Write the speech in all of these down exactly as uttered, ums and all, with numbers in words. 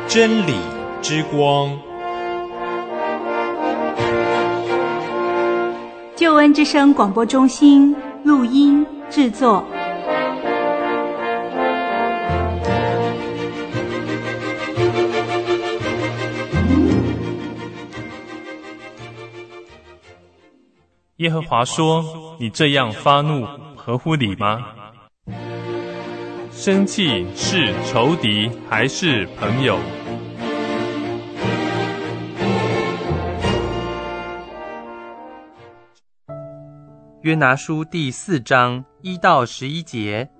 真理之光。 救恩之声广播中心录音制作。 耶和华说：你这样发怒，合乎理吗？生气是仇敌还是朋友？ 约拿书第四章一到十一节。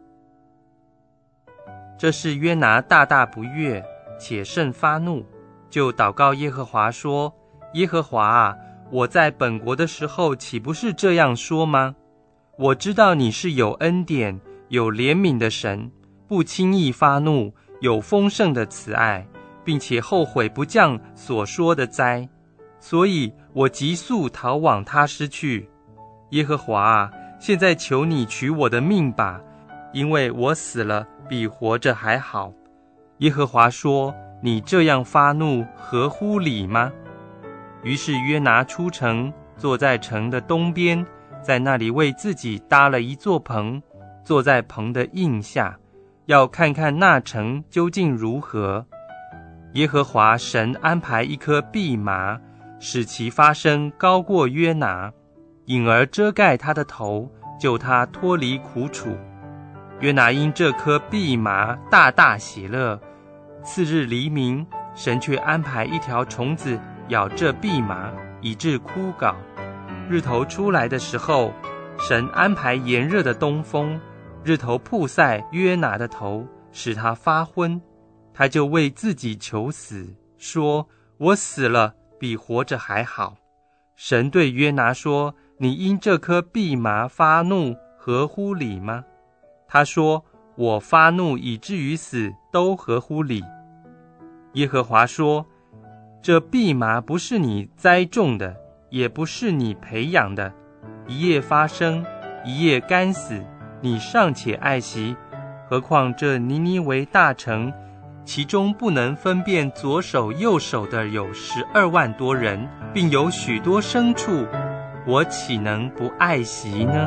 这是约拿大大不悦，且甚发怒，就祷告耶和华说：耶和华啊，我在本国的时候岂不是这样说吗？我知道你是有恩典有怜悯的神，不轻易发怒，有丰盛的慈爱，并且后悔不降所说的灾，所以我急速逃往他施去。耶和华啊，现在求你取我的命吧，因为我死了比活着还好。耶和华说：你这样发怒，合乎理吗？于是约拿出城，坐在城的东边，在那里为自己搭了一座棚，坐在棚的荫下，要看看那城究竟如何。耶和华神安排一棵蓖麻，使其发声高过约拿，引而遮盖他的头，救他脱离苦楚。约拿因这棵蓖麻大大喜乐。次日黎明，神却安排一条虫子咬这蓖麻，以致枯槁。日头出来的时候，神安排炎热的东风，日头曝晒约拿的头，使他发昏。他就为自己求死，说：我死了比活着还好。神对约拿说：你因这棵蓖麻发怒，合乎理吗？他说：我发怒以至于死，都合乎理。耶和华说：这蓖麻不是你栽种的，也不是你培养的，一夜发生，一夜干死，你尚且爱惜，何况这尼尼微大城，其中不能分辨左手右手的有十二万多人，并有许多牲畜，我岂能不爱惜呢？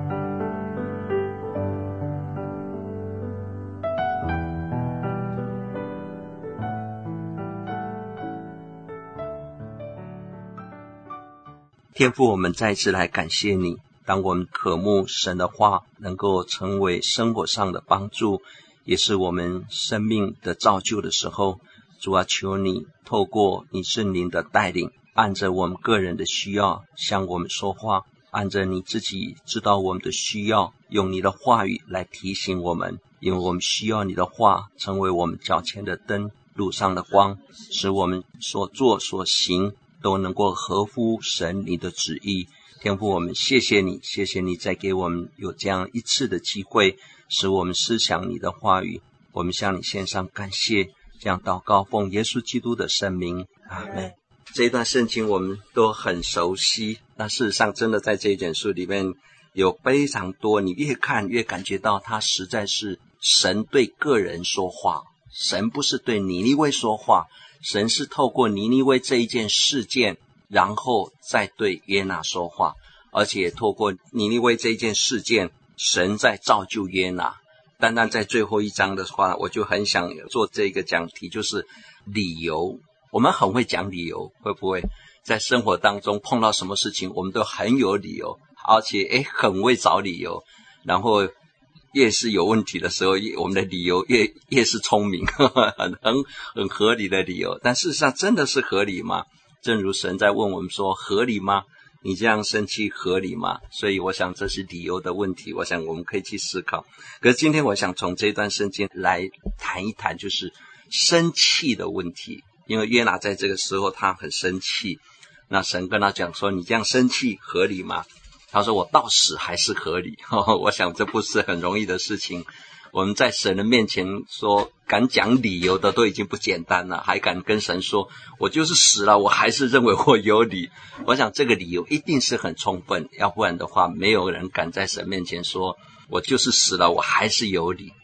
天父，我们再次来感谢你，当我们渴慕神的话能够成为生活上的帮助，也是我们生命的造就的时候，主啊，求你透过你圣灵的带领，按着我们个人的需要向我们说话，按着你自己知道我们的需要，用你的话语来提醒我们，因为我们需要你的话成为我们脚前的灯，路上的光，使我们所做所行都能够合乎神你的旨意。天父，我们谢谢你，谢谢你再给我们有这样一次的机会，使我们思想你的话语。我们向你献上感谢，这样祷告奉耶稣基督的圣名，阿们。这一段圣经我们都很熟悉，那事实上真的在这一卷书里面有非常多，你越看越感觉到它实在是神对个人说话，神不是对尼尼微说话，神是透过尼尼微这一件事件，然后再对约拿说话，而且透过尼尼微这一件事件，神在造就约拿。单单在最后一章的话，我就很想做这个讲题，就是理由。我们很会讲理由，会不会在生活当中碰到什么事情我们都很有理由，而且诶很会找理由，然后越是有问题的时候，我们的理由越越是聪明，呵呵很很很合理的理由。但事实上真的是合理吗？正如神在问我们说，合理吗？你这样生气合理吗？所以我想这是理由的问题，我想我们可以去思考。可是今天我想从这段圣经来谈一谈，就是生气的问题。因为约拿在这个时候他很生气，那神跟他讲说，你这样生气合理吗？他说，我到死还是合理。我想这不是很容易的事情，我们在神的面前说敢讲理由的都已经不简单了，还敢跟神说我就是死了我还是认为我有理。我想这个理由一定是很充分，要不然的话没有人敢在神面前说我就是死了我还是有理。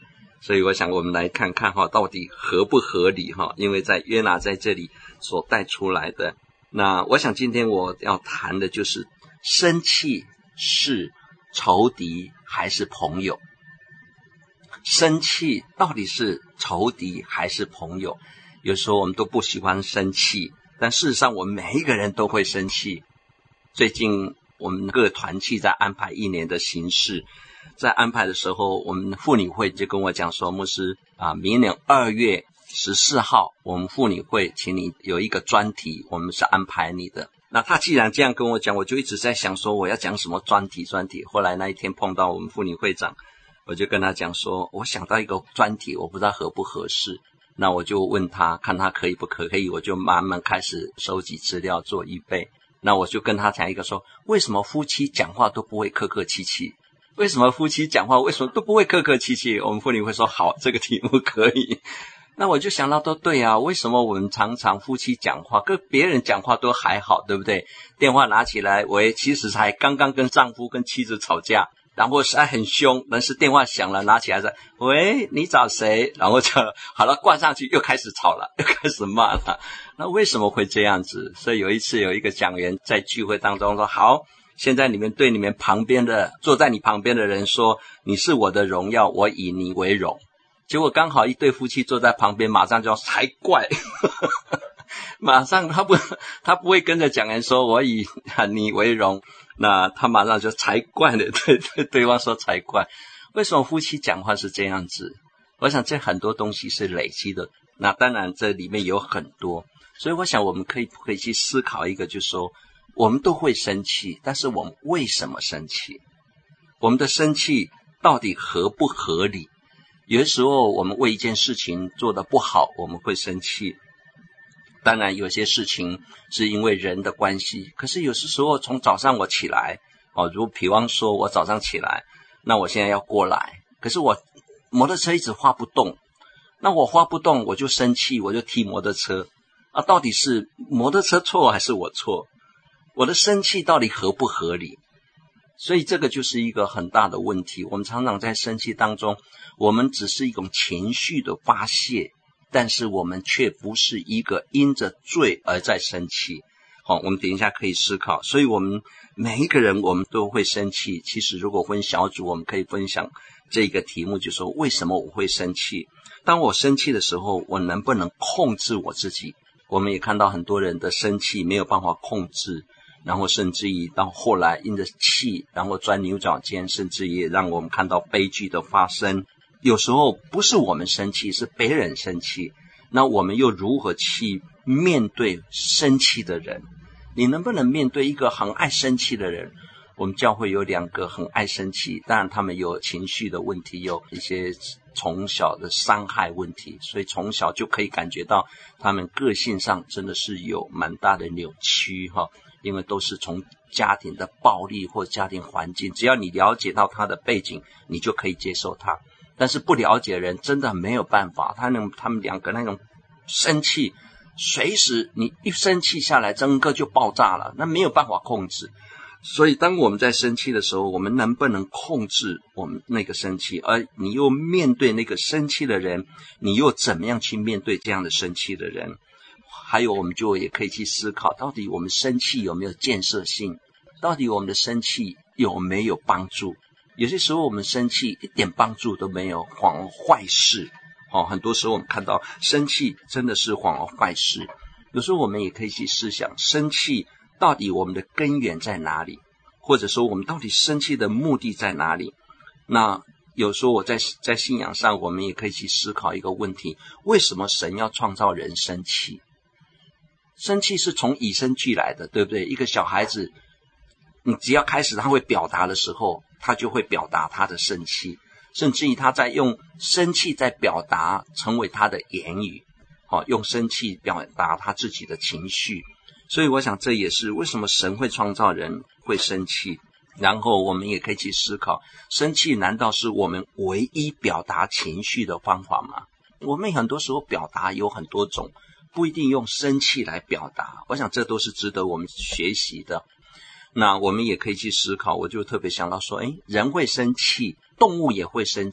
所以我想我们来看看哈，到底合不合理哈？因为在约拿在这里所带出来的。那我想今天我要谈的就是生气是仇敌还是朋友？生气到底是仇敌还是朋友？有时候我们都不喜欢生气，但事实上我们每一个人都会生气。最近我们各团契在安排一年的形式，在安排的时候，我们妇女会就跟我讲说，牧师啊，明年二月十四号，我们妇女会请你有一个专题，我们是安排你的。那他既然这样跟我讲，我就一直在想说我要讲什么专题专题。后来那一天碰到我们妇女会长，我就跟他讲说，我想到一个专题，我不知道合不合适。那我就问他，看他可以不可以，我就慢慢开始收集资料做预备。那我就跟他讲一个说，为什么夫妻讲话都不会客客气气？为什么夫妻讲话为什么都不会客客气气？我们妇女会说好，这个题目可以。那我就想到都对啊，为什么我们常常夫妻讲话跟别人讲话都还好，对不对？电话拿起来，喂，其实才刚刚跟丈夫跟妻子吵架，然后是很凶，但是电话响了，拿起来说，喂，你找谁？然后就好了，挂上去又开始吵了，又开始骂了。那为什么会这样子？所以有一次有一个讲员在聚会当中说，好，现在你们对你们旁边的坐在你旁边的人说，你是我的荣耀，我以你为荣。结果刚好一对夫妻坐在旁边，马上就说才怪马上他不他不会跟着讲人说我以你为荣，那他马上就才怪的对对对方说才怪。为什么夫妻讲话是这样子？我想这很多东西是累积的，那当然这里面有很多，所以我想我们可以可以去思考一个，就是说我们都会生气，但是我们为什么生气？我们的生气到底合不合理？有的时候我们为一件事情做得不好，我们会生气。当然有些事情是因为人的关系，可是有些时候从早上我起来哦，如比方说我早上起来，那我现在要过来，可是我摩托车一直发不动，那我发不动我就生气，我就踢摩托车啊，到底是摩托车错还是我错？我的生气到底合不合理？所以这个就是一个很大的问题。我们常常在生气当中，我们只是一种情绪的发泄，但是我们却不是一个因着罪而在生气。好，我们等一下可以思考。所以我们每一个人我们都会生气。其实如果分小组，我们可以分享这个题目，就是说为什么我会生气？当我生气的时候，我能不能控制我自己？我们也看到很多人的生气没有办法控制，然后甚至于到后来因着气，然后钻牛角尖，甚至也让我们看到悲剧的发生。有时候不是我们生气，是别人生气，那我们又如何去面对生气的人？你能不能面对一个很爱生气的人？我们教会有两个很爱生气，当然他们有情绪的问题，有一些从小的伤害问题，所以从小就可以感觉到他们个性上真的是有蛮大的扭曲哈，因为都是从家庭的暴力或家庭环境，只要你了解到他的背景，你就可以接受他。但是不了解的人真的没有办法，他们他们两个那种生气，随时你一生气下来，整个就爆炸了，那没有办法控制。所以当我们在生气的时候，我们能不能控制我们那个生气？而你又面对那个生气的人，你又怎么样去面对这样的生气的人？还有我们就也可以去思考，到底我们生气有没有建设性？到底我们的生气有没有帮助？有些时候我们生气一点帮助都没有，反而坏事哦。很多时候我们看到生气真的是反而坏事。有时候我们也可以去思想，生气到底我们的根源在哪里？或者说我们到底生气的目的在哪里？那有时候我在在信仰上，我们也可以去思考一个问题：为什么神要创造人生气？生气是从与生俱来的，对不对？一个小孩子，你只要开始他会表达的时候，他就会表达他的生气，甚至于他在用生气在表达成为他的言语，哦，用生气表达他自己的情绪。所以我想这也是为什么神会创造人会生气。然后我们也可以去思考，生气难道是我们唯一表达情绪的方法吗？我们很多时候表达有很多种，不一定用生气来表达，我想这都是值得我们学习的。那我们也可以去思考，我就特别想到说，诶，人会生气，动物也会生气，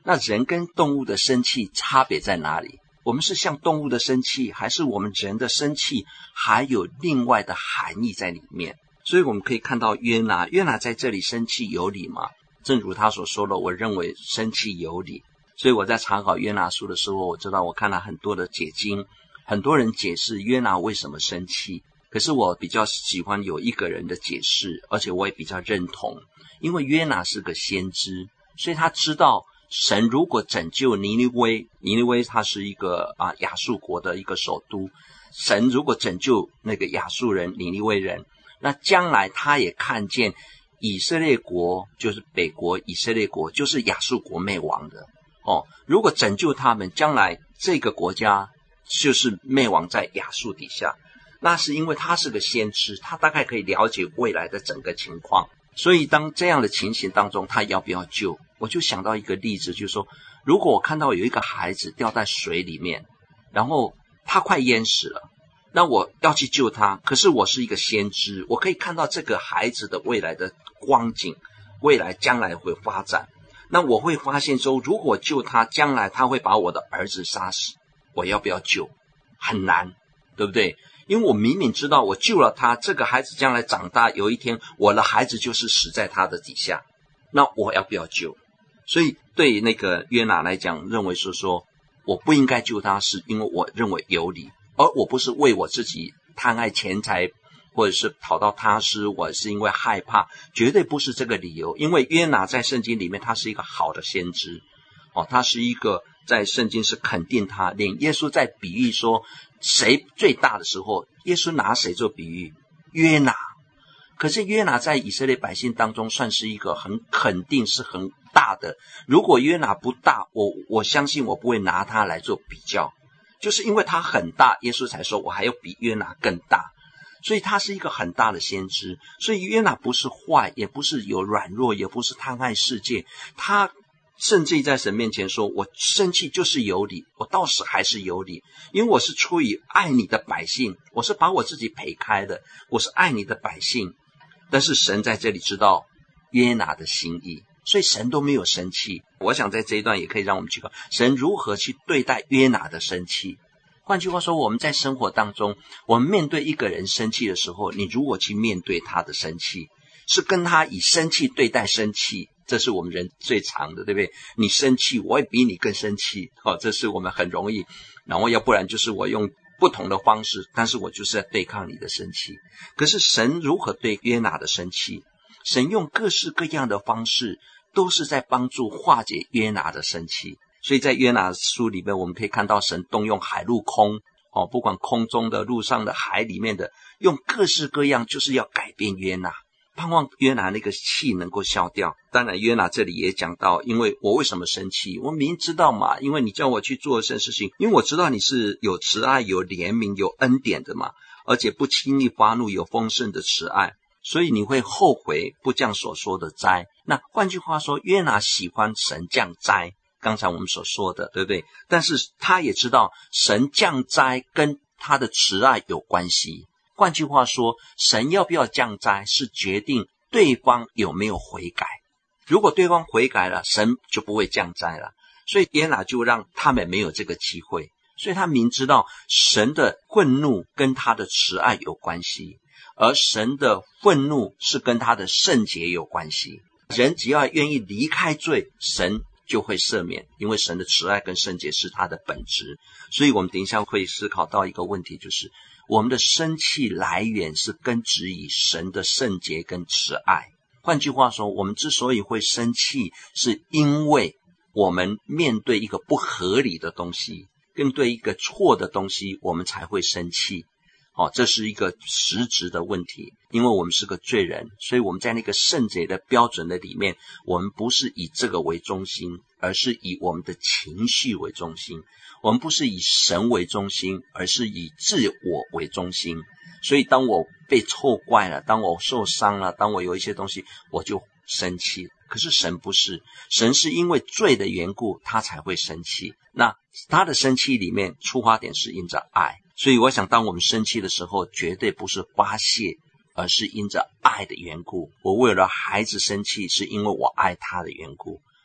那人跟动物的生气差别在哪里？我们是像动物的生气，还是我们人的生气还有另外的含义在里面？所以我们可以看到约拿，约拿在这里生气有理吗？正如他所说的，我认为生气有理。所以我在查考约拿书的时候，我知道我看了很多的解经，很多人解释约拿为什么生气，可是我比较喜欢有一个人的解释，而且我也比较认同。因为约拿是个先知，所以他知道神如果拯救尼尼微，尼尼微它是一个啊亚述国的一个首都，神如果拯救那个亚述人尼尼微人，那将来他也看见以色列国，就是北国以色列国，就是亚述国灭亡的哦。如果拯救他们，将来这个国家就是灭亡在亚述底下。那是因为他是个先知，他大概可以了解未来的整个情况。所以当这样的情形当中，他要不要救？我就想到一个例子，就是说，如果我看到有一个孩子掉在水里面，然后他快淹死了，那我要去救他，可是我是一个先知，我可以看到这个孩子的未来的光景，未来将来会发展。那我会发现说，如果救他，将来他会把我的儿子杀死，我要不要救？很难，对不对？因为我明明知道我救了他，这个孩子将来长大，有一天我的孩子就是死在他的底下，那我要不要救？所以对那个约拿来讲，认为说说我不应该救他，是因为我认为有理，而我不是为我自己贪爱钱财或者是讨到他施，我是因为害怕，绝对不是这个理由。因为约拿在圣经里面他是一个好的先知哦，他是一个在圣经是肯定他，连耶稣在比喻说谁最大的时候，耶稣拿谁做比喻？约拿。可是约拿在以色列百姓当中算是一个很肯定是很大的，如果约拿不大，我我相信我不会拿他来做比较，就是因为他很大，耶稣才说我还要比约拿更大，所以他是一个很大的先知。所以约拿不是坏，也不是有软弱，也不是贪爱世界，他甚至在神面前说，我生气就是有理，我到死还是有理，因为我是出于爱你的百姓，我是把我自己赔开的，我是爱你的百姓。但是神在这里知道约拿的心意，所以神都没有生气。我想在这一段也可以让我们去看神如何去对待约拿的生气。换句话说，我们在生活当中，我们面对一个人生气的时候，你如果去面对他的生气，是跟他以生气对待生气，这是我们人最常的，对不对？你生气，我也比你更生气，哦，这是我们很容易。然后要不然就是我用不同的方式，但是我就是在对抗你的生气。可是神如何对约拿的生气？神用各式各样的方式，都是在帮助化解约拿的生气。所以在约拿书里面，我们可以看到神动用海陆空哦，不管空中的、陆上的、海里面的，用各式各样，就是要改变约拿，盼望约拿那个气能够消掉。当然约拿这里也讲到，因为我为什么生气？我明知道嘛，因为你叫我去做这事情，因为我知道你是有慈爱、有怜悯、有恩典的嘛，而且不轻易发怒，有丰盛的慈爱，所以你会后悔不降所说的灾。那换句话说，约拿喜欢神降灾，刚才我们所说的，对不对？但是他也知道神降灾跟他的慈爱有关系。换句话说，神要不要降灾是决定对方有没有悔改。如果对方悔改了，神就不会降灾了。所以约拿就让他们没有这个机会。所以他明知道神的愤怒跟他的慈爱有关系，而神的愤怒是跟他的圣洁有关系。人只要愿意离开罪，神就会赦免，因为神的慈爱跟圣洁是他的本质。所以我们等一下会思考到一个问题，就是我们的生气来源是根植于神的圣洁跟慈爱。换句话说，我们之所以会生气，是因为我们面对一个不合理的东西，跟对一个错的东西，我们才会生气。哦，这是一个实质的问题，因为我们是个罪人，所以我们在那个圣洁的标准的里面，我们不是以这个为中心，而是以我们的情绪为中心。我们不是以神为中心，而是以自我为中心。所以当我被错怪了，当我受伤了，当我有一些东西，我就生气。可是神不是，神是因为罪的缘故，他才会生气。那他的生气里面出发点是因着爱。所以我想当我们生气的时候，绝对不是发泄，而是因着爱的缘故。我为了孩子生气，是因为我爱他的缘故。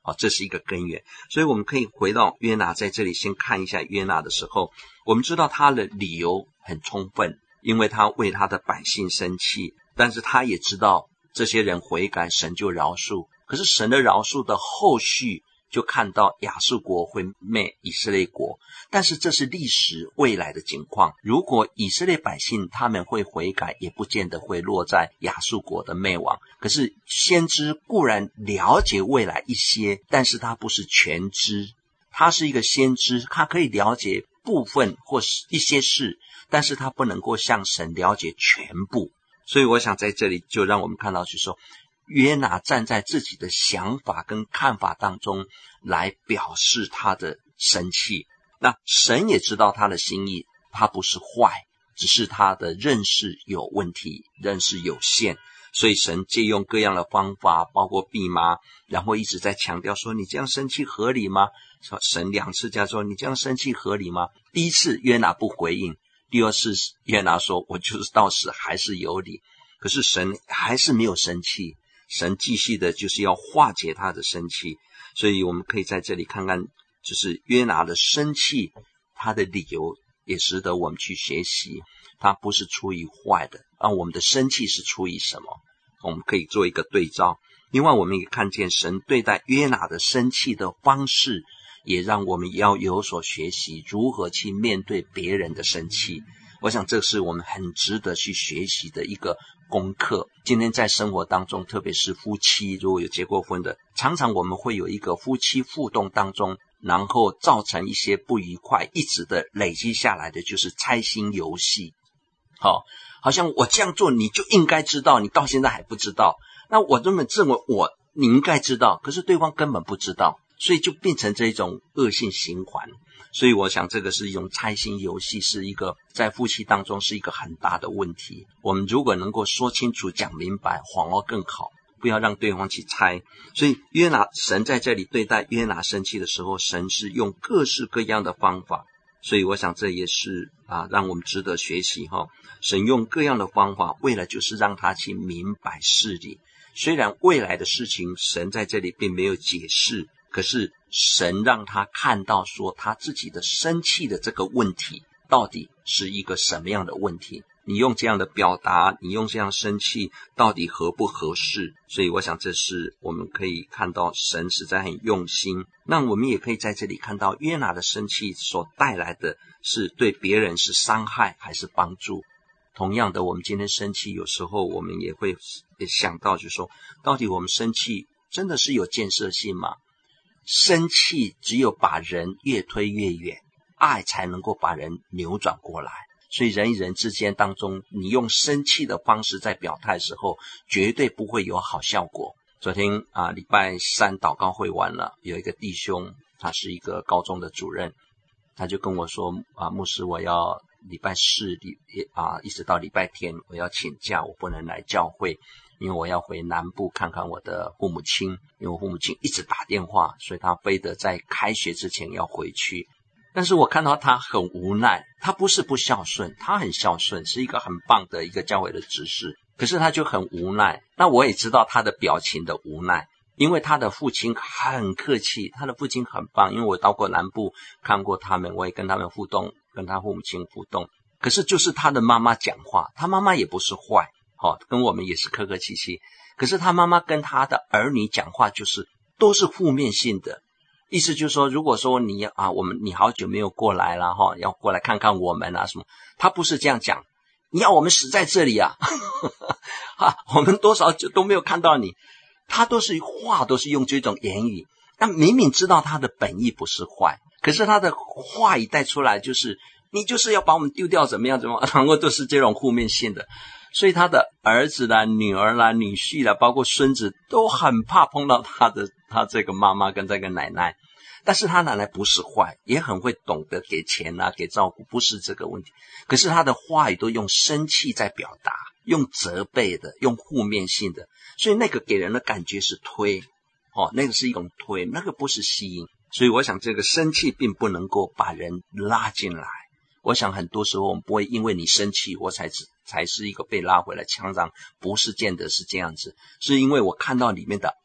哦，这是一个根源。所以我们可以回到约拿在这里先看一下约拿的时候，我们知道他的理由很充分，因为他为他的百姓生气，但是他也知道这些人悔改，神就饶恕。可是神的饶恕的后续就看到亚述国会灭以色列国，但是这是历史未来的情况。如果以色列百姓他们会悔改，也不见得会落在亚述国的灭亡。可是先知固然了解未来一些，但是他不是全知，他是一个先知，他可以了解部分或是一些事，但是他不能够向神了解全部。所以我想在这里就让我们看到去说，约拿站在自己的想法跟看法当中来表示他的生气。那神也知道他的心意，他不是坏，只是他的认识有问题，认识有限。所以神借用各样的方法，包括蓖麻，然后一直在强调说，你这样生气合理吗？神两次这样说，你这样生气合理吗？第一次约拿不回应，第二次约拿说，我就是到死还是有理。可是神还是没有生气，神继续的就是要化解他的生气。所以我们可以在这里看看，就是约拿的生气，他的理由也值得我们去学习。他不是出于坏的，而我们的生气是出于什么？我们可以做一个对照。另外我们也看见神对待约拿的生气的方式，也让我们要有所学习，如何去面对别人的生气。我想这是我们很值得去学习的一个功课。今天在生活当中，特别是夫妻如果有结过婚的，常常我们会有一个夫妻互动当中，然后造成一些不愉快，一直的累积下来的就是猜心游戏。好，好像我这样做你就应该知道，你到现在还不知道，那我根本认为我你应该知道，可是对方根本不知道，所以就变成这种恶性循环。所以我想这个是用猜心游戏，是一个在夫妻当中是一个很大的问题。我们如果能够说清楚讲明白，反而更好，不要让对方去猜。所以约拿，神在这里对待约拿生气的时候，神是用各式各样的方法。所以我想这也是啊，让我们值得学习哈。神用各样的方法，为了就是让他去明白事理。虽然未来的事情神在这里并没有解释，可是神让他看到说他自己的生气的这个问题到底是一个什么样的问题。你用这样的表达，你用这样生气到底合不合适？所以我想这是我们可以看到神实在很用心。那我们也可以在这里看到约拿的生气所带来的是对别人是伤害还是帮助。同样的，我们今天生气，有时候我们也会想到就是说，到底我们生气真的是有建设性吗？生气只有把人越推越远，爱才能够把人扭转过来。所以人与人之间当中，你用生气的方式在表态的时候，绝对不会有好效果。昨天啊，礼拜三祷告会完了，有一个弟兄，他是一个高中的主任，他就跟我说啊，牧师，我要礼拜四礼啊，一直到礼拜天我要请假，我不能来教会，因为我要回南部看看我的父母亲，因为我父母亲一直打电话，所以他非得在开学之前要回去。但是我看到他很无奈，他不是不孝顺，他很孝顺，是一个很棒的一个教会的执事，可是他就很无奈。那我也知道他的表情的无奈，因为他的父亲很客气，他的父亲很棒，因为我到过南部看过他们，我也跟他们互动，跟他父母亲互动。可是就是他的妈妈讲话，他妈妈也不是坏，哦，跟我们也是客客气气，可是他妈妈跟他的儿女讲话就是都是负面性的。意思就是说，如果说你啊，我们你好久没有过来了哈，要过来看看我们啊什么，他不是这样讲，你要我们死在这里啊，啊，我们多少就都没有看到你，他都是话都是用这种言语，那明明知道他的本意不是坏，可是他的话一带出来就是你就是要把我们丢掉怎么样怎么样，然后都是这种负面性的。所以他的儿子啦、女儿啦、女婿啦，包括孙子都很怕碰到他的他这个妈妈跟这个奶奶。但是他奶奶不是坏，也很会懂得给钱啊、给照顾，不是这个问题。可是他的话语都用生气在表达，用责备的，用负面性的，所以那个给人的感觉是推，哦，那个是一种推，那个不是吸引。所以我想这个生气并不能够把人拉进来。我想很多时候我们不会因为你生气我才才是一个被拉回来，常常不是见得是这样子，是因为我看到里面的爱，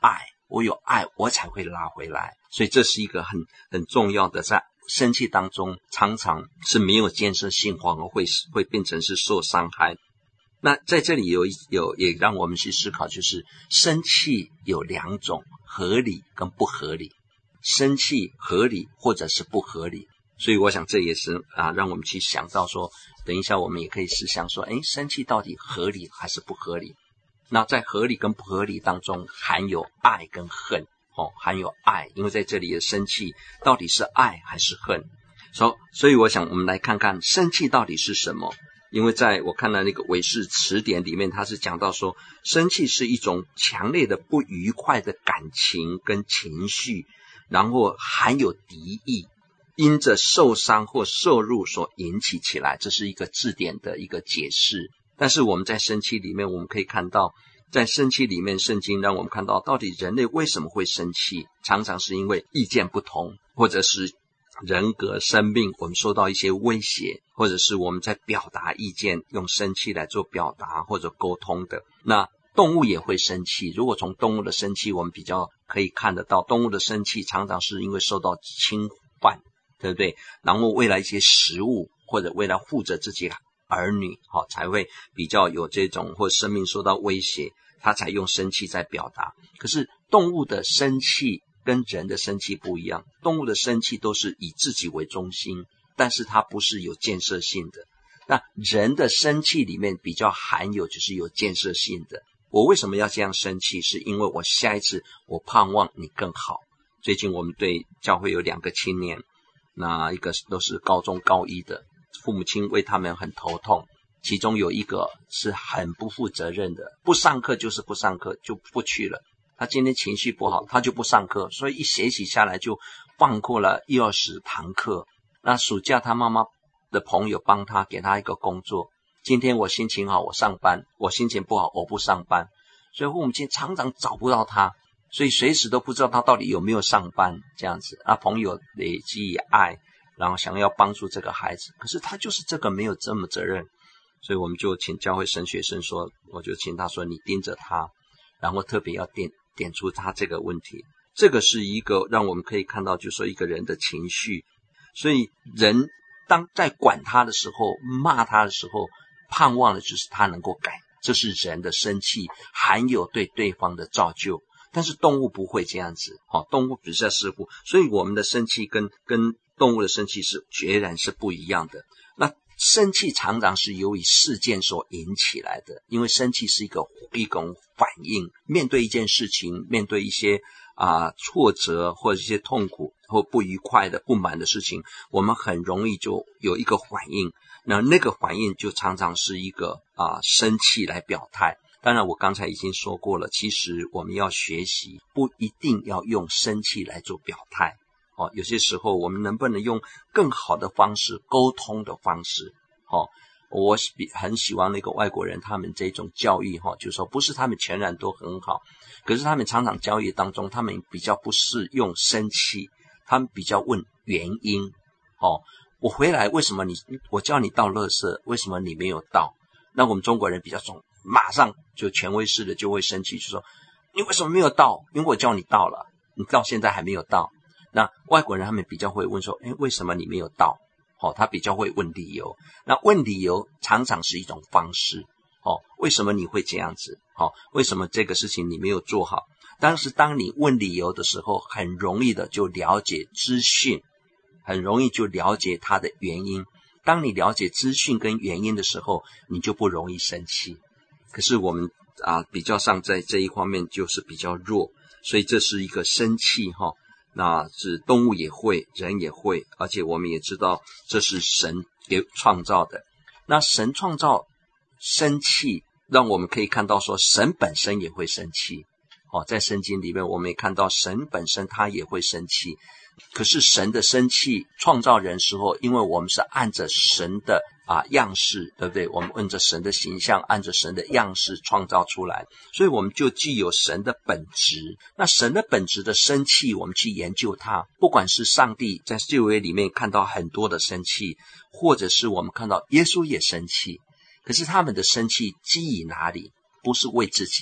我有爱，我才会拉回来。所以这是一个很很重要的，在生气当中常常是没有建设性，反而会会变成是受伤害。那在这里有有也让我们去思考，就是生气有两种，合理跟不合理。生气合理或者是不合理，所以我想这也是啊，让我们去想到说，等一下我们也可以思想说，诶，生气到底合理还是不合理？那在合理跟不合理当中含有爱跟恨哦，含有爱，因为在这里的生气到底是爱还是恨？所、so, 所以我想我们来看看生气到底是什么。因为在我看到那个韦氏词典里面，它是讲到说，生气是一种强烈的不愉快的感情跟情绪，然后含有敌意，因着受伤或受辱所引起起来，这是一个字典的一个解释。但是我们在生气里面，我们可以看到，在生气里面，圣经让我们看到，到底人类为什么会生气？常常是因为意见不同，或者是人格生命我们受到一些威胁，或者是我们在表达意见用生气来做表达或者沟通的。那动物也会生气，如果从动物的生气我们比较可以看得到，动物的生气常常是因为受到侵犯，对不对？然后为了一些食物或者为了护着自己儿女、哦、才会比较有这种或生命受到威胁，他才用生气在表达。可是动物的生气跟人的生气不一样，动物的生气都是以自己为中心，但是它不是有建设性的。那人的生气里面比较含有就是有建设性的。我为什么要这样生气？是因为我下一次我盼望你更好。最近我们对教会有两个青年，那一个都是高中高一的，父母亲为他们很头痛，其中有一个是很不负责任的，不上课就是不上课，就不去了。他今天情绪不好，他就不上课，所以一学期下来就放过了一二十堂课。那暑假他妈妈的朋友帮他给他一个工作，今天我心情好我上班，我心情不好我不上班，所以父母亲常常找不到他，所以随时都不知道他到底有没有上班这样子。那朋友累积爱，然后想要帮助这个孩子，可是他就是这个没有这么责任，所以我们就请教会神学生说，我就请他说你盯着他，然后特别要点点出他这个问题。这个是一个让我们可以看到，就是说一个人的情绪。所以人当在管他的时候，骂他的时候，盼望的就是他能够改，这是人的生气含有对对方的造就。但是动物不会这样子、哦、动物比较似乎，所以我们的生气跟跟动物的生气是决然是不一样的。那生气常常是由于事件所引起来的，因为生气是一个一种反应，面对一件事情，面对一些啊、呃、挫折或者一些痛苦或不愉快的不满的事情，我们很容易就有一个反应，那那个反应就常常是一个啊、呃、生气来表态。当然我刚才已经说过了，其实我们要学习不一定要用生气来做表态哦，有些时候我们能不能用更好的方式，沟通的方式哦，我很喜欢那个外国人他们这种教育哈、哦，就是说不是他们全然都很好，可是他们常常教育当中，他们比较不是用生气，他们比较问原因哦，我回来为什么你我叫你倒垃圾，为什么你没有倒？那我们中国人比较重，马上就权威式的就会生气，就说你为什么没有倒？因为我叫你倒了，你到现在还没有倒。那外国人他们比较会问说，诶，为什么你没有倒？哦，他比较会问理由。那问理由常常是一种方式。哦，为什么你会这样子？哦，为什么这个事情你没有做好？但是当你问理由的时候，很容易的就了解资讯，很容易就了解它的原因。当你了解资讯跟原因的时候，你就不容易生气。可是我们啊，比较上在这一方面就是比较弱，所以这是一个生气哈。那是动物也会，人也会，而且我们也知道这是神给创造的。那神创造生气，让我们可以看到说神本身也会生气。哦，在圣经里面我们也看到神本身他也会生气。可是神的生气创造人时候，因为我们是按着神的啊样式，对不对？我们按着神的形象，按着神的样式创造出来，所以我们就具有神的本质。那神的本质的生气，我们去研究它，不管是上帝在旧约里面看到很多的生气，或者是我们看到耶稣也生气，可是他们的生气基于哪里？不是为自己，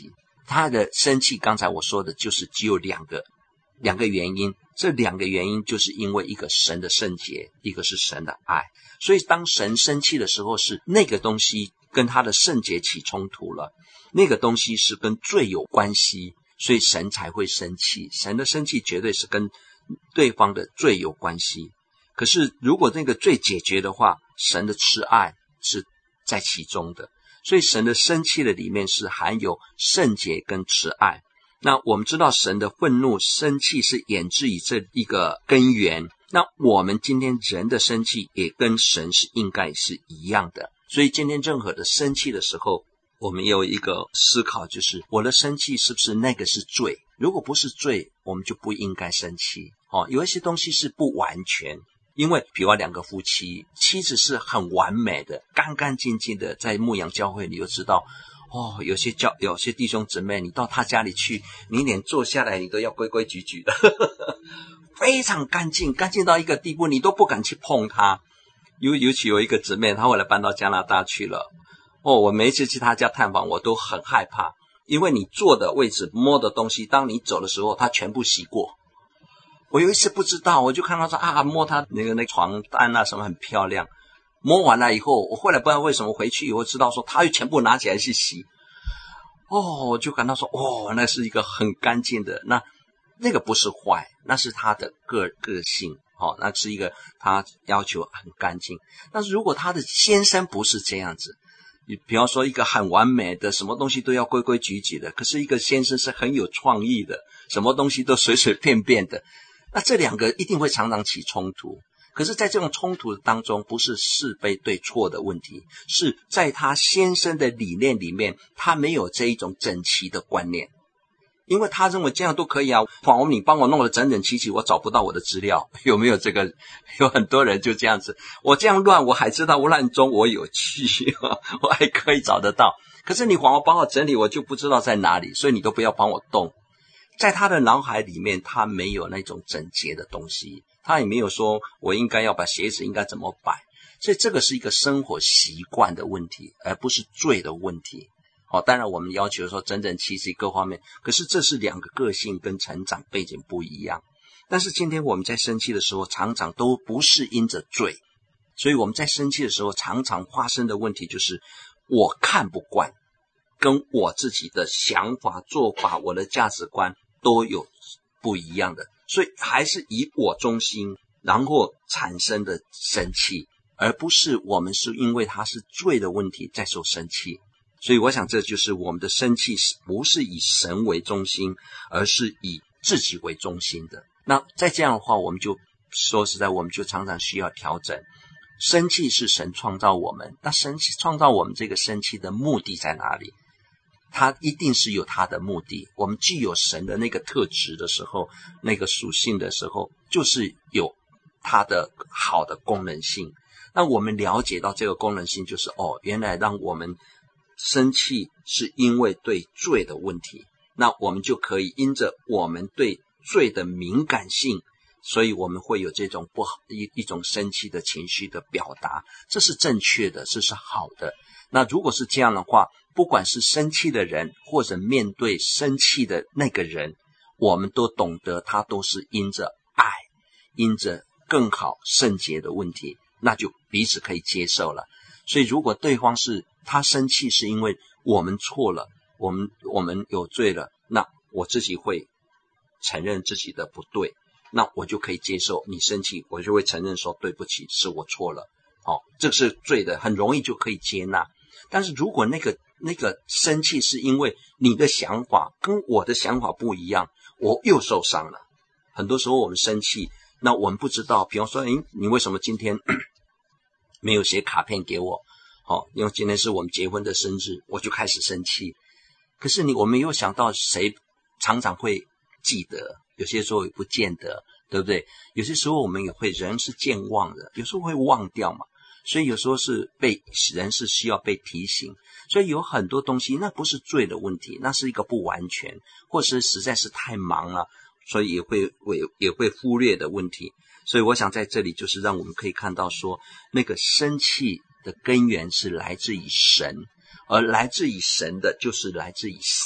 他的生气刚才我说的就是只有两个两个原因，这两个原因就是因为一个神的圣洁，一个是神的爱。所以当神生气的时候，是那个东西跟他的圣洁起冲突了，那个东西是跟罪有关系，所以神才会生气。神的生气绝对是跟对方的罪有关系。可是如果那个罪解决的话，神的慈爱是在其中的，所以神的生气的里面是含有圣洁跟慈爱。那我们知道神的愤怒生气是源自于这一个根源，那我们今天人的生气也跟神是应该是一样的。所以今天任何的生气的时候，我们有一个思考，就是我的生气是不是那个是罪？如果不是罪，我们就不应该生气。哦，有一些东西是不完全，因为比如两个夫妻，妻子是很完美的，干干净净的，在牧羊教会你就知道哦，有些教有些弟兄姊妹，你到他家里去，你连坐下来你都要规规矩矩的非常干净，干净到一个地步你都不敢去碰他。尤尤其有一个姊妹，她后来搬到加拿大去了，哦，我每一次去她家探访我都很害怕，因为你坐的位置摸的东西，当你走的时候她全部洗过。我有一次不知道，我就看到说啊，摸她那个那个床单啊什么很漂亮，摸完了以后，我后来不知道为什么回去以后知道说她又全部拿起来去洗。哦，我就感到说哦，那是一个很干净的，那那个不是坏，那是她的个个性。哦，那是一个他要求很干净。但是如果他的先生不是这样子，你比方说一个很完美的，什么东西都要规规矩矩的，可是一个先生是很有创意的，什么东西都随随便便的，那这两个一定会常常起冲突。可是在这种冲突当中，不是是非对错的问题，是在他先生的理念里面，他没有这一种整齐的观念。因为他认为这样都可以啊，仿佛你帮我弄得整整齐齐，我找不到我的资料，有没有这个？有很多人就这样子，我这样乱，我还知道我乱中我有趣，我还可以找得到。可是你仿佛帮我整理，我就不知道在哪里，所以你都不要帮我动。在他的脑海里面，他没有那种整洁的东西，他也没有说我应该要把鞋子应该怎么摆，所以这个是一个生活习惯的问题，而不是罪的问题。哦，当然我们要求说整整齐齐各方面，可是这是两个个性跟成长背景不一样。但是今天我们在生气的时候，常常都不是因着罪，所以我们在生气的时候，常常发生的问题就是我看不惯，跟我自己的想法、做法、我的价值观都有不一样的，所以还是以我中心，然后产生的生气，而不是我们是因为它是罪的问题在受生气。所以我想这就是我们的生气不是以神为中心，而是以自己为中心的。那再这样的话，我们就说实在，我们就常常需要调整。生气是神创造我们，那神创造我们这个生气的目的在哪里？它一定是有它的目的。我们具有神的那个特质的时候，那个属性的时候，就是有它的好的功能性。那我们了解到这个功能性，就是哦，原来让我们生气是因为对罪的问题，那我们就可以因着我们对罪的敏感性，所以我们会有这种不好一一种生气的情绪的表达，这是正确的，这是好的。那如果是这样的话，不管是生气的人或者面对生气的那个人，我们都懂得他都是因着爱，因着更好圣洁的问题，那就彼此可以接受了。所以如果对方是他生气是因为我们错了，我们我们有罪了，那我自己会承认自己的不对，那我就可以接受你生气，我就会承认说对不起，是我错了。哦，这是罪的，很容易就可以接纳。但是如果那个那个生气是因为你的想法跟我的想法不一样，我又受伤了。很多时候我们生气，那我们不知道，比方说，诶，你为什么今天没有写卡片给我？哦，因为今天是我们结婚的生日，我就开始生气。可是你我没有想到谁常常会记得，有些时候也不见得，对不对？有些时候我们也会，人是健忘的，有时候会忘掉嘛。所以有时候是被人是需要被提醒，所以有很多东西那不是罪的问题，那是一个不完全，或是实在是太忙了，所以也会也也会忽略的问题。所以我想在这里就是让我们可以看到说，那个生气的根源是来自于神，而来自于神的就是来自于善，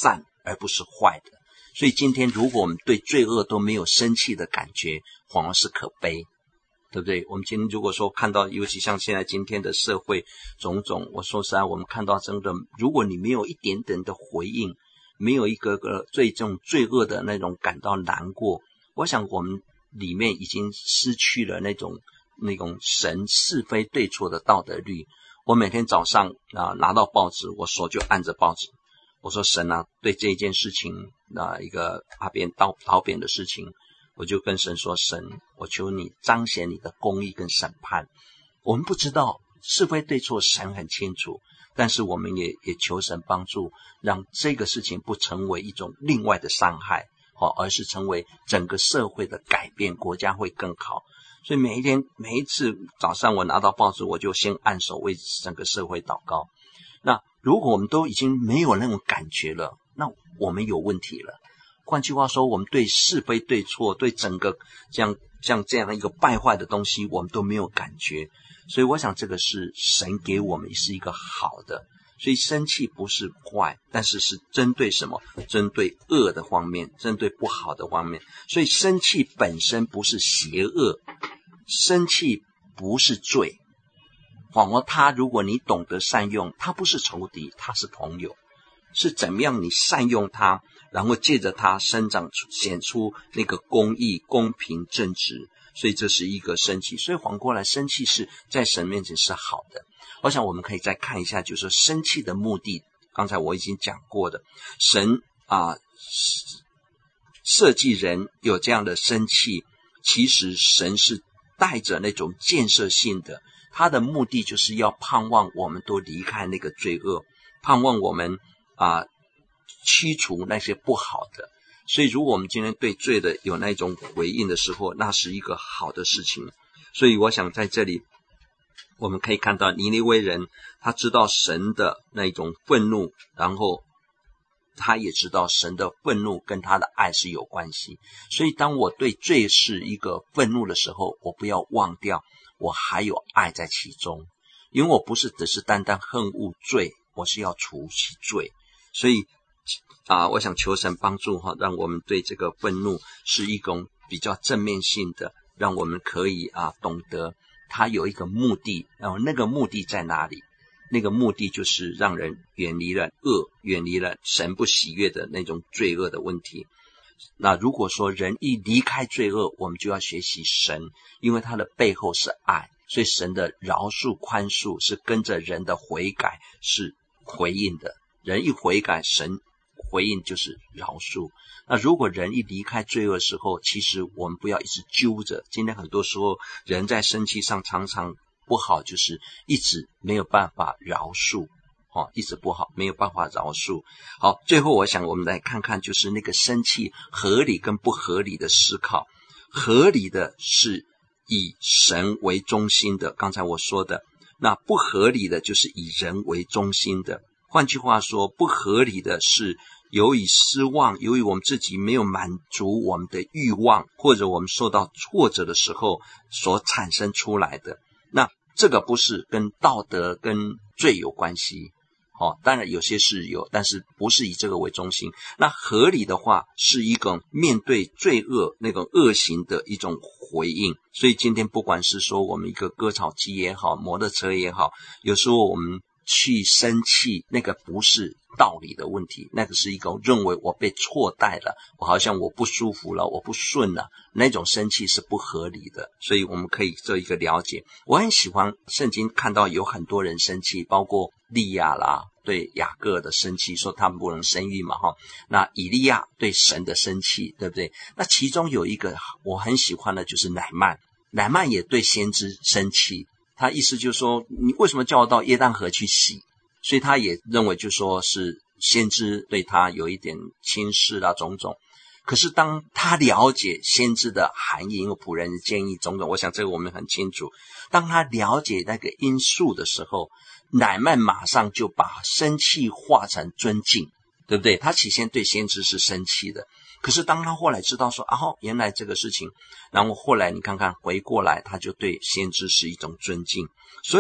而不是坏的。所以今天如果我们对罪恶都没有生气的感觉，反而是可悲，对不对？我们今天如果说看到，尤其像现在今天的社会种种，我说实在，我们看到真的，如果你没有一点点的回应，没有一个个对这种罪恶的那种感到难过，我想我们里面已经失去了那种那种神是非对错的道德律。我每天早上啊拿到报纸，我手就按着报纸，我说神啊，对这一件事情啊一个阿扁刀刀扁的事情，我就跟神说，神，我求你彰显你的公义跟审判。我们不知道是非对错，神很清楚，但是我们也也求神帮助，让这个事情不成为一种另外的伤害，而是成为整个社会的改变，国家会更好。所以每一天每一次早上我拿到报纸，我就先按手为整个社会祷告。那如果我们都已经没有那种感觉了，那我们有问题了。换句话说，我们对是非对错，对整个这样像这样一个败坏的东西，我们都没有感觉。所以我想这个是神给我们是一个好的。所以生气不是坏，但是是针对什么？针对恶的方面，针对不好的方面。所以生气本身不是邪恶，生气不是罪，反而他如果你懂得善用，他不是仇敌，他是朋友。是怎么样你善用它，然后借着它生长出显出那个公义、公平、正直。所以这是一个生气。所以反过来，生气是在神面前是好的。我想我们可以再看一下，就是说生气的目的，刚才我已经讲过的，神啊设计人有这样的生气，其实神是带着那种建设性的，他的目的就是要盼望我们都离开那个罪恶，盼望我们啊驱除那些不好的。所以如果我们今天对罪的有那种回应的时候，那是一个好的事情。所以我想在这里我们可以看到尼尼微人，他知道神的那种愤怒，然后他也知道神的愤怒跟他的爱是有关系。所以当我对罪是一个愤怒的时候，我不要忘掉我还有爱在其中，因为我不是只是单单恨恶罪，我是要除其罪。所以啊，我想求神帮助哈，让我们对这个愤怒是一种比较正面性的，让我们可以啊懂得它有一个目的，然后那个目的在哪里？那个目的就是让人远离了恶，远离了神不喜悦的那种罪恶的问题。那如果说人一离开罪恶，我们就要学习神，因为它的背后是爱，所以神的饶恕宽恕是跟着人的悔改是回应的。人一悔改，神回应就是饶恕。那如果人一离开罪恶的时候，其实我们不要一直揪着。今天很多时候人在生气上常常不好，就是一直没有办法饶恕，哦，一直不好，没有办法饶恕。好，最后我想我们来看看，就是那个生气合理跟不合理的思考。合理的是以神为中心的，刚才我说的。那不合理的就是以人为中心的。换句话说，不合理的是由于失望，由于我们自己没有满足我们的欲望，或者我们受到挫折的时候所产生出来的。那这个不是跟道德跟罪有关系，哦，当然有些是有，但是不是以这个为中心。那合理的话是一个面对罪恶那种恶行的一种回应。所以今天不管是说我们一个割草机也好，摩托车也好，有时候我们去生气，那个不是道理的问题，那个是一个认为我被错待了，我好像我不舒服了，我不顺了，那种生气是不合理的。所以我们可以做一个了解。我很喜欢圣经看到有很多人生气，包括利亚啦对雅各的生气，说他们不能生育嘛哈。那以利亚对神的生气，对不对？那其中有一个我很喜欢的就是乃曼，乃曼也对先知生气，他意思就是说，你为什么叫我到约旦河去洗？所以他也认为就是说是先知对他有一点轻视啦种种。可是当他了解先知的含义，因为仆人的建议种种，我想这个我们很清楚。当他了解那个因素的时候，乃曼马上就把生气化成尊敬，对不对？他起先对先知是生气的，可是当他后来知道说啊，原来这个事情，然后后来你看看回过来，他就对先知是一种尊敬。所以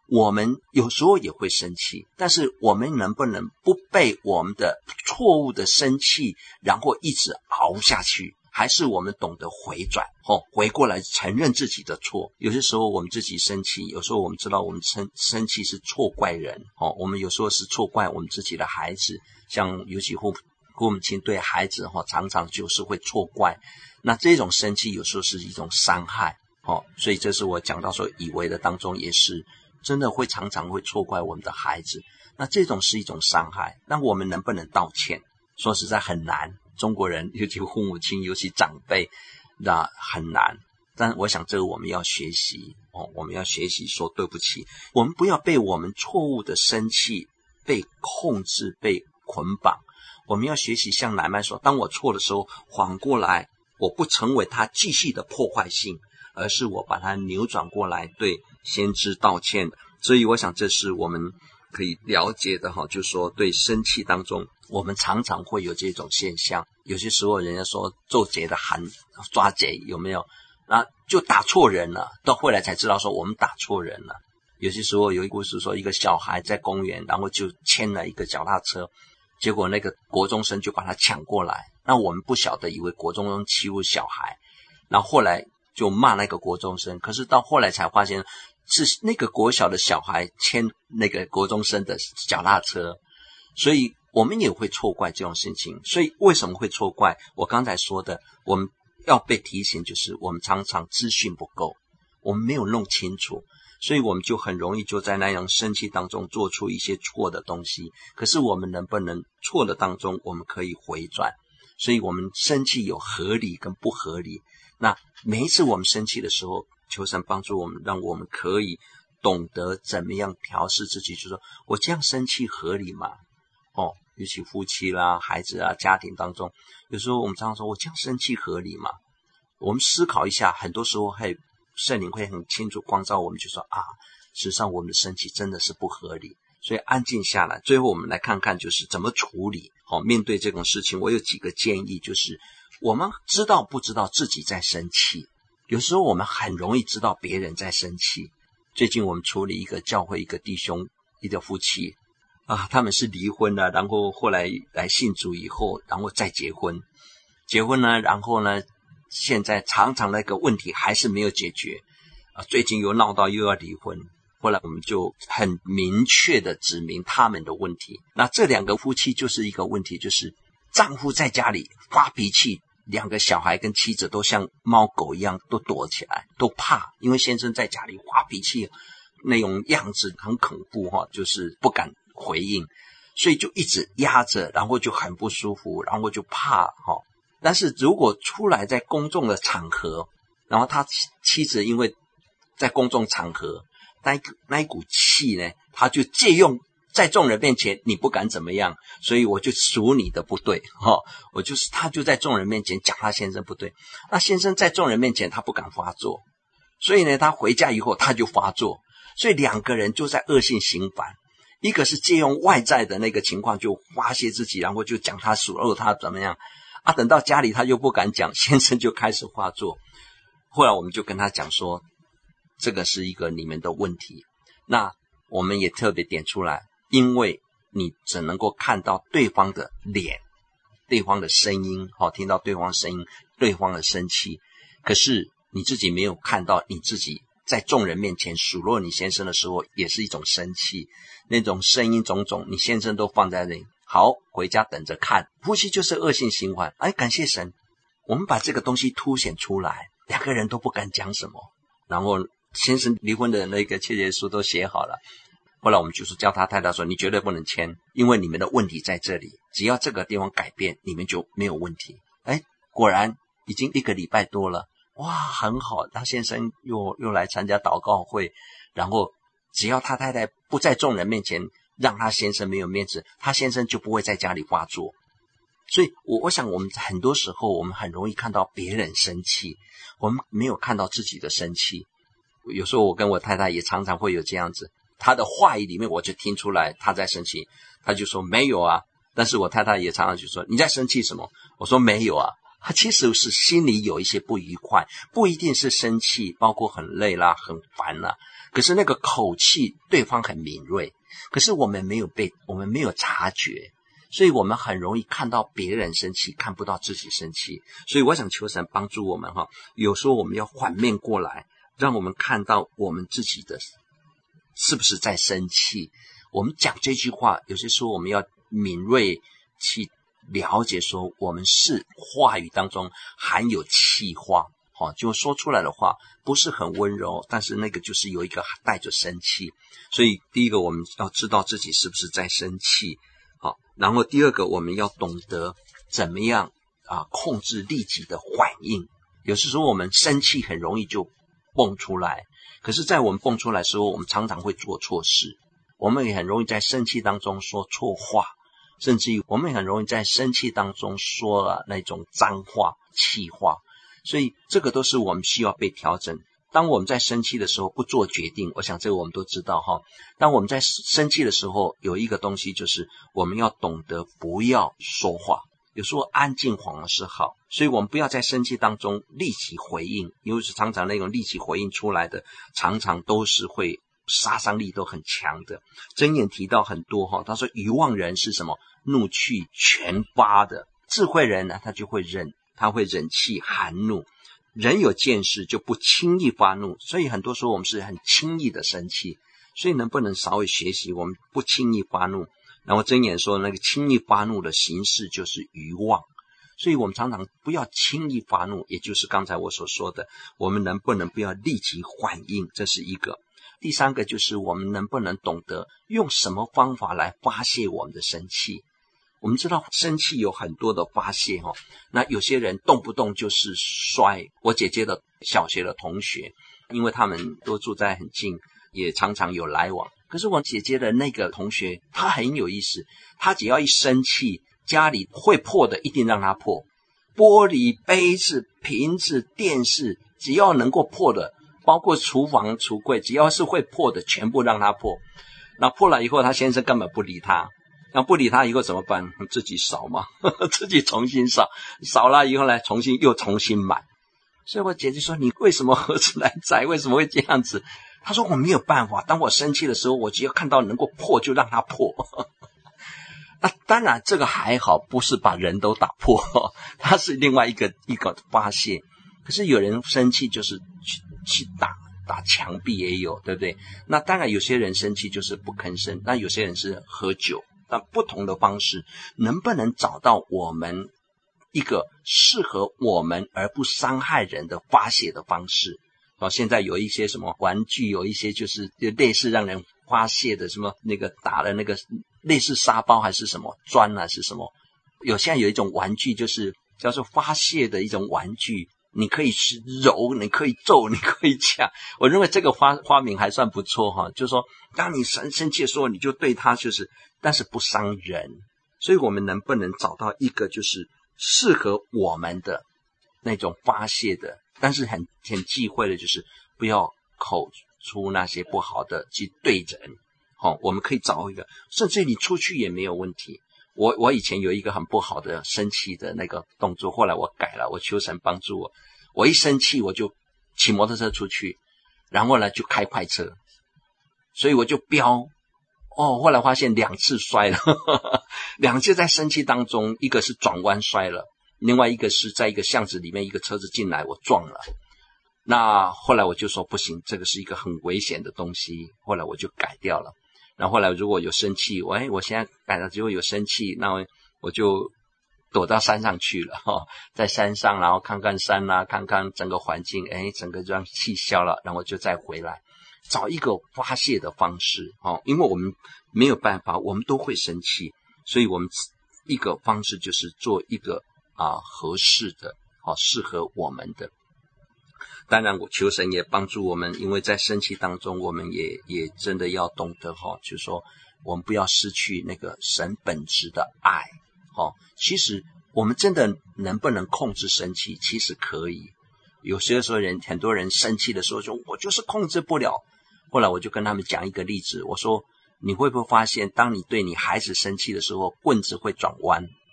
我们有时候也会生气，但是我们能不能不被我们的错误的生气然后一直熬下去，还是我们懂得回转哦，回过来承认自己的错。有些时候我们自己生气，有时候我们知道我们生生气是错怪人哦，我们有时候是错怪我们自己的孩子，像尤其父父母亲对孩子哦，常常就是会错怪，那这种生气有时候是一种伤害哦，所以这是我讲到说以为的当中也是真的会常常会错怪我们的孩子，那这种是一种伤害，那我们能不能道歉？说实在很难，中国人尤其父母亲尤其长辈那很难，但我想这个我们要学习哦，我们要学习说对不起，我们不要被我们错误的生气被控制被捆绑，我们要学习像乃縵说，当我错的时候缓过来，我不成为他继续的破坏性，而是我把它扭转过来，对先知道歉。所以我想这是我们可以了解的哈，就是说对生气当中我们常常会有这种现象，有些时候人家说做贼的喊抓贼，有没有？那就打错人了，到后来才知道说我们打错人了。有些时候有一个故事说，一个小孩在公园，然后就牵了一个脚踏车，结果那个国中生就把他抢过来，那我们不晓得，以为国中生欺负小孩，然后后来就骂那个国中生，可是到后来才发现是那个国小的小孩牵那个国中生的脚踏车，所以我们也会错怪这种事情。所以为什么会错怪？我刚才说的，我们要被提醒，就是我们常常资讯不够，我们没有弄清楚，所以我们就很容易就在那样生气当中做出一些错的东西。可是我们能不能错的当中我们可以回转？所以我们生气有合理跟不合理，那每一次我们生气的时候，求神帮助我们，让我们可以懂得怎么样调试自己，就是说我这样生气合理吗？哦，尤其夫妻啦孩子啊家庭当中，有时候我们常常说我这样生气合理吗？我们思考一下，很多时候会圣灵会很清楚光照我们，就说啊，事实上我们的生气真的是不合理，所以安静下来。最后我们来看看就是怎么处理。好，面对这种事情我有几个建议，就是我们知道不知道自己在生气，有时候我们很容易知道别人在生气。最近我们处理一个教会一个弟兄一个夫妻啊，他们是离婚了，然后后来来信主以后，然后再结婚结婚呢，然后呢现在常常那个问题还是没有解决啊，最近又闹到又要离婚。后来我们就很明确的指明他们的问题。那这两个夫妻就是一个问题，就是丈夫在家里发脾气，两个小孩跟妻子都像猫狗一样都躲起来，都怕，因为先生在家里发脾气那种样子很恐怖哈，就是不敢回应，所以就一直压着，然后就很不舒服，然后就怕哈。但是如果出来在公众的场合，然后他妻子因为在公众场合那一那一股气呢，他就借用在众人面前你不敢怎么样，所以我就数你的不对哈，我就是他就在众人面前讲他先生不对，那先生在众人面前他不敢发作，所以呢他回家以后他就发作，所以两个人就在恶性循环。一个是借用外在的那个情况就发泄自己，然后就讲他数落他怎么样啊，等到家里他又不敢讲，先生就开始发作。后来我们就跟他讲说，这个是一个你们的问题。那我们也特别点出来，因为你只能够看到对方的脸，对方的声音，好，听到对方的声音，对方的生气，可是你自己没有看到你自己在众人面前数落你先生的时候也是一种生气，那种声音种种你先生都放在那里，好，回家等着看。夫妻就是恶性循环。哎，感谢神，我们把这个东西凸显出来，两个人都不敢讲什么，然后先生离婚的那个切结书都写好了，后来我们就是叫他太太说，你绝对不能签，因为你们的问题在这里，只要这个地方改变，你们就没有问题。哎，果然已经一个礼拜多了，哇，很好，他先生又又来参加祷告会，然后只要他太太不在众人面前让他先生没有面子，他先生就不会在家里发作。所以我我想我们很多时候我们很容易看到别人生气，我们没有看到自己的生气。有时候我跟我太太也常常会有这样子，她的话语里面我就听出来她在生气，她就说没有啊，但是我太太也常常就说你在生气什么，我说没有啊， 他其实是心里有一些不愉快，不一定是生气，包括很累啦、很烦啦，可是那个口气对方很敏锐，可是我们没有被我们没有察觉，所以我们很容易看到别人生气，看不到自己生气。所以我想求神帮助我们哈，有时候我们要反面过来，让我们看到我们自己的是不是在生气。我们讲这句话，有些时候我们要敏锐去了解说，我们是话语当中含有气话，哦，就说出来的话不是很温柔，但是那个就是有一个带着生气。所以第一个我们要知道自己是不是在生气，好，然后第二个我们要懂得怎么样啊控制立即的反应。有时候我们生气很容易就蹦出来，可是在我们蹦出来的时候，我们常常会做错事，我们也很容易在生气当中说错话，甚至于我们也很容易在生气当中说了那种脏话、气话，所以这个都是我们需要被调整。当我们在生气的时候不做决定，我想这个我们都知道哈。当我们在生气的时候，有一个东西就是我们要懂得不要说话，有时候安静反而是好，所以我们不要在生气当中立即回应，因为常常那种立即回应出来的，常常都是会杀伤力都很强的。箴言提到很多哈，他说愚妄人是什么？怒气全发的。智慧人呢，他就会忍，他会忍气含怒。人有见识就不轻易发怒，所以很多时候我们是很轻易的生气，所以能不能稍微学习我们不轻易发怒。然后箴言说那个轻易发怒的形式就是愚妄，所以我们常常不要轻易发怒，也就是刚才我所说的，我们能不能不要立即反应，这是一个。第三个就是我们能不能懂得用什么方法来发泄我们的生气。我们知道生气有很多的发泄哈，那有些人动不动就是摔。我姐姐的小学的同学，因为他们都住在很近，也常常有来往。可是我姐姐的那个同学，他很有意思，他只要一生气，家里会破的一定让他破，玻璃、杯子、瓶子、电视，只要能够破的，包括厨房、橱柜，只要是会破的，全部让他破。那破了以后，他先生根本不理他。那不理他以后怎么办？自己扫嘛，自己重新扫，扫了以后来重新又重新买。所以我姐姐说，你为什么何时来摘？为什么会这样子？她说我没有办法，当我生气的时候，我只要看到能够破就让它破。那当然这个还好，不是把人都打破，它是另外一个一个发泄。可是有人生气就是去去打打墙壁也有，对不对？那当然有些人生气就是不吭声，那有些人是喝酒。那不同的方式，能不能找到我们一个适合我们而不伤害人的发泄的方式？哦，现在有一些什么玩具，有一些就是类似让人发泄的，什么那个打的那个类似沙包还是什么砖啊，是什么？有现在有一种玩具，就是叫做发泄的一种玩具。你可以揉，你可以揍，你可以呛。我认为这个发发明还算不错哈，就是说，当你生生气的时候，你就对他就是，但是不伤人。所以我们能不能找到一个就是适合我们的那种发泄的，但是很很忌讳的就是不要口出那些不好的去对人。好、哦，我们可以找一个，甚至你出去也没有问题。我我以前有一个很不好的生气的那个动作，后来我改了，我求神帮助我。我一生气我就骑摩托车出去，然后呢就开快车，所以我就飙。哦，后来发现两次摔了，呵呵，两次在生气当中，一个是转弯摔了，另外一个是在一个巷子里面，一个车子进来我撞了。那后来我就说不行，这个是一个很危险的东西，后来我就改掉了。然后后来如果有生气，我哎，我现在改了之后有生气，那我就躲到山上去了哈、哦，在山上然后看看山啦、啊，看看整个环境，哎，整个让气消了，然后就再回来，找一个发泄的方式哦，因为我们没有办法，我们都会生气，所以我们一个方式就是做一个啊合适的，哦，适合我们的。当然我求神也帮助我们，因为在生气当中我们也也真的要懂得哈、哦，就是说我们不要失去那个神本质的爱哦。其实我们真的能不能控制生气？其实可以。有些时候人很多人生气的时候说我就是控制不了。后来我就跟他们讲一个例子，我说你会不会发现当你对你孩子生气的时候，棍子会转弯？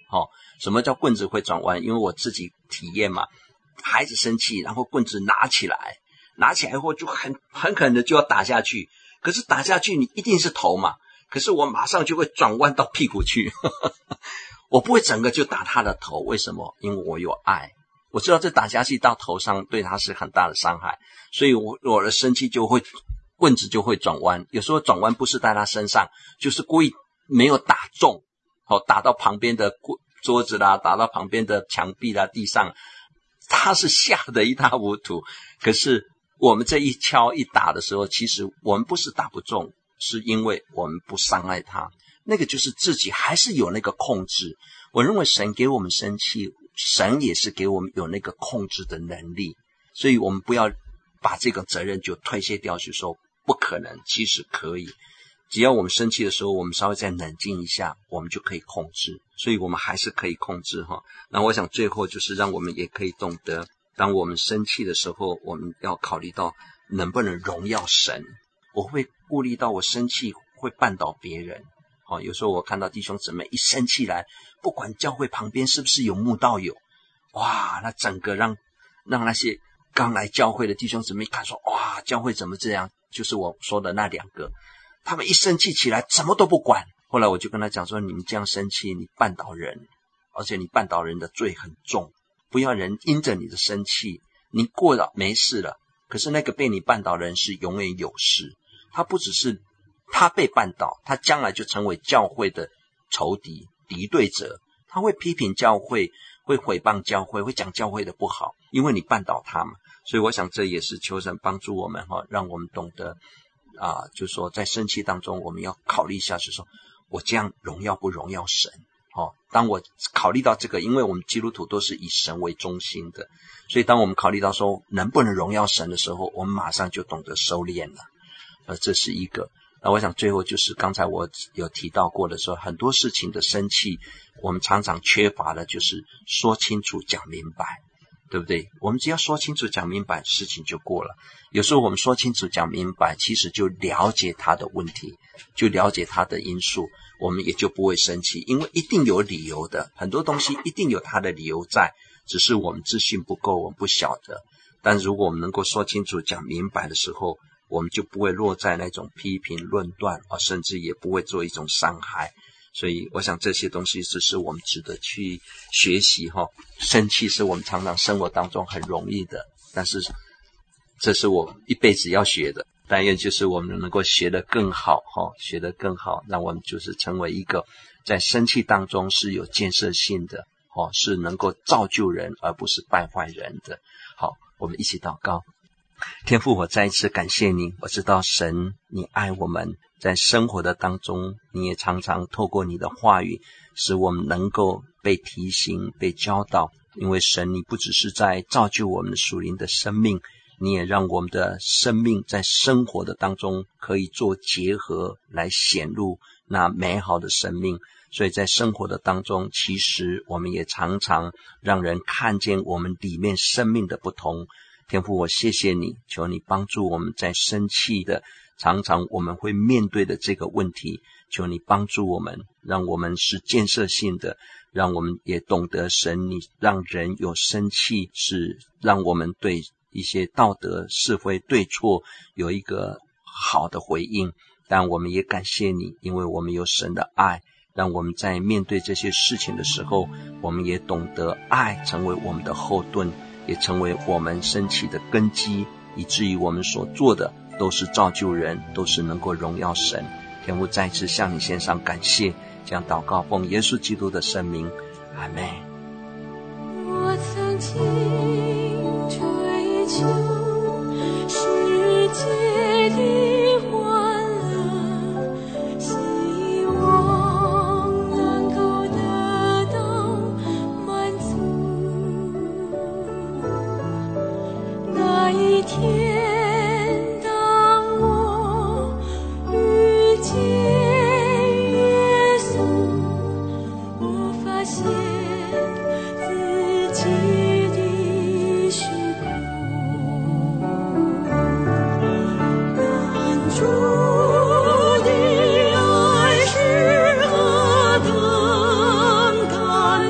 哦，什么叫棍子会转弯？因为我自己体验嘛，孩子生气，然后棍子拿起来，拿起来后就很很可能就要打下去，可是打下去你一定是头嘛，可是我马上就会转弯到屁股去我不会整个就打他的头，为什么？因为我有爱，我知道这打下去到头上对他是很大的伤害，所以我我的生气就会棍子就会转弯，有时候转弯不是在他身上，就是故意没有打中，哦，打到旁边的桌子啦，打到旁边的墙壁啦，地上，他是吓得一塌糊涂。可是我们这一敲一打的时候，其实我们不是打不中，是因为我们不伤害他，那个就是自己还是有那个控制。我认为神给我们生气，神也是给我们有那个控制的能力，所以我们不要把这个责任就推卸掉，去说不可能，其实可以。只要我们生气的时候，我们稍微再冷静一下，我们就可以控制，所以我们还是可以控制哈。那我想最后就是让我们也可以懂得，当我们生气的时候，我们要考虑到能不能荣耀神。我会顾虑到我生气会绊倒别人。好，有时候我看到弟兄姊妹一生气来，不管教会旁边是不是有慕道友，哇，那整个让让那些刚来教会的弟兄姊妹看说，哇，教会怎么这样？就是我说的那两个，他们一生气起来什么都不管。后来我就跟他讲说，你们这样生气，你绊倒人，而且你绊倒人的罪很重，不要人因着你的生气，你过了没事了，可是那个被你绊倒人是永远有事。他不只是他被绊倒，他将来就成为教会的仇敌敌对者，他会批评教会，会毁谤教会，会讲教会的不好，因为你绊倒他嘛。所以我想这也是求神帮助我们哈，让我们懂得啊、呃，就是说在生气当中，我们要考虑一下，就是说我这样荣耀不荣耀神？哦，当我考虑到这个，因为我们基督徒都是以神为中心的，所以当我们考虑到说能不能荣耀神的时候，我们马上就懂得收敛了。呃，这是一个。那我想最后就是刚才我有提到过的时候，很多事情的生气，我们常常缺乏的就是说清楚讲明白，对不对？我们只要说清楚讲明白，事情就过了。有时候我们说清楚讲明白，其实就了解他的问题，就了解他的因素，我们也就不会生气，因为一定有理由的，很多东西一定有他的理由在，只是我们资讯不够，我们不晓得。但如果我们能够说清楚讲明白的时候，我们就不会落在那种批评论断啊，甚至也不会做一种伤害。所以我想这些东西只是我们值得去学习哈。生气是我们常常生活当中很容易的，但是这是我一辈子要学的。但愿就是我们能够学得更好哈，学得更好，让我们就是成为一个在生气当中是有建设性的哦，是能够造就人而不是败坏人的。好，我们一起祷告。天父，我再一次感谢你，我知道神你爱我们，在生活的当中你也常常透过你的话语使我们能够被提醒被教导，因为神你不只是在造就我们属灵的生命，你也让我们的生命在生活的当中可以做结合来显露那美好的生命。所以在生活的当中，其实我们也常常让人看见我们里面生命的不同。天父，我谢谢你，求你帮助我们在生气的常常我们会面对的这个问题，求你帮助我们，让我们是建设性的，让我们也懂得神你让人有生气是让我们对一些道德是非对错有一个好的回应。但我们也感谢你，因为我们有神的爱，让我们在面对这些事情的时候，我们也懂得爱成为我们的后盾，也成为我们生气的根基，以至于我们所做的都是造就人，都是能够荣耀神。天父，再次向你献上感谢，这样祷告奉耶稣基督的圣名，阿们。 我曾经追求世界的欢乐，希望能够得到满足。那一天当我遇见耶稣，我发现自己的虚空。难主的爱是何等感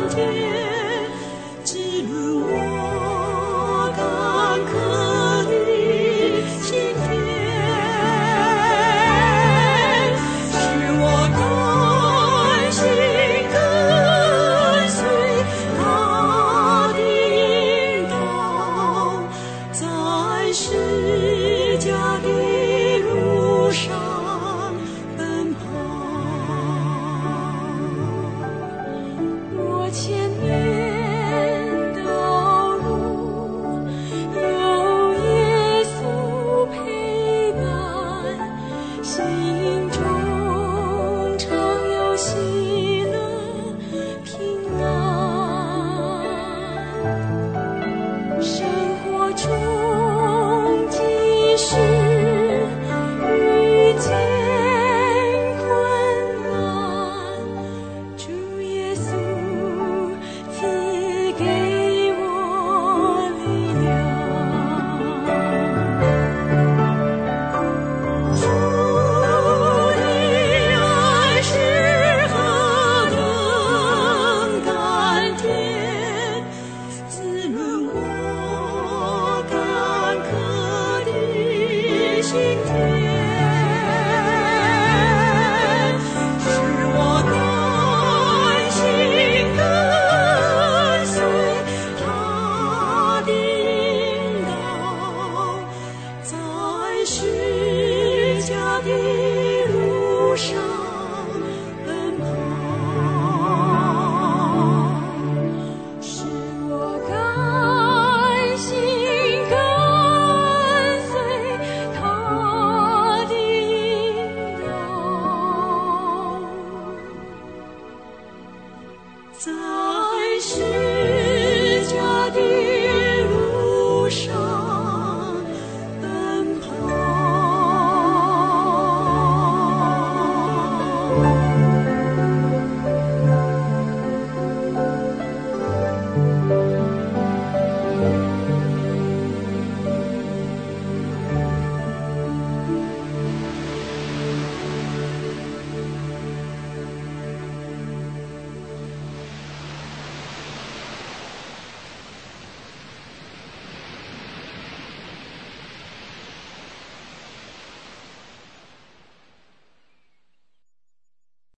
给